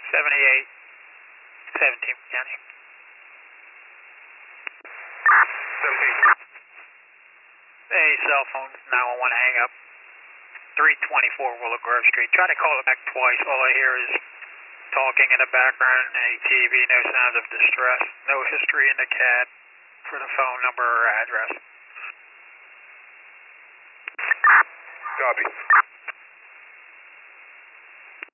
78, 17 County. 17. Hey, cell phone, 911 hang up. 324 Willow Grove Street. Try to call it back twice. All I hear is talking in the background, ATV, no sounds of distress, no history in the CAD for the phone number or address. Copy.